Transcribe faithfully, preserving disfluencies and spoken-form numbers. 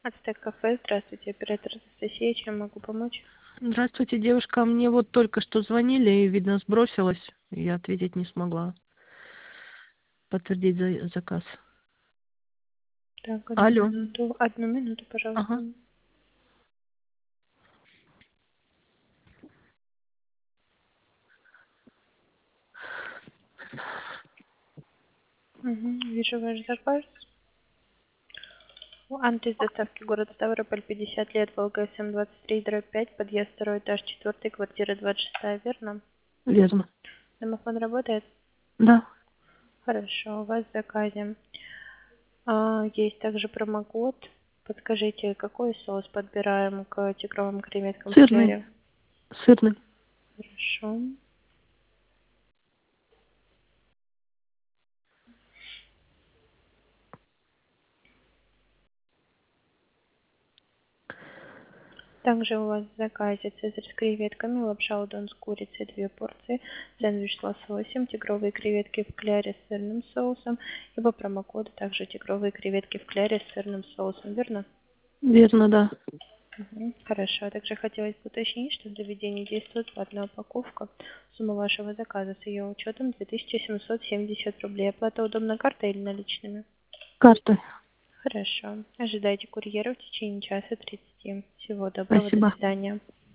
Ацтек кафе. Здравствуйте, оператор Анастасия. Чем могу помочь? Здравствуйте, девушка. Мне вот только что звонили и, видно, сбросилась. Я ответить не смогла. Подтвердить за- заказ. Так, одну Алло. минуту. Одну минуту, Ага. пожалуйста. Угу, вижу ваш заказ. Адрес доставки город Ставрополь, пятьдесят лет, Волга, СМ двадцать три, дробь пять, подъезд второй этаж, четвертый, квартира двадцать шесть, верно? Верно. Домофон работает? Да. Хорошо, у вас в заказе. А, есть также промокод. Подскажите, какой соус подбираем к тигровым креветкам в Сырный. флере? Сырный. Хорошо. Также у вас в заказе цезарь с креветками, лапша удон с курицей две порции, сэндвич с лососем, тигровые креветки в кляре с сырным соусом и по промокоду также тигровые креветки в кляре с сырным соусом, верно? Верно, да. Мгм. Хорошо. Также хотелось бы уточнить, что в заведении действует платная упаковка. Сумма вашего заказа с ее учетом две тысячи семьсот семьдесят рублей. Оплата удобна картой или наличными? Картой. Хорошо. Ожидайте курьера в течение часа тридцати. Всего доброго. До Спасибо. свидания.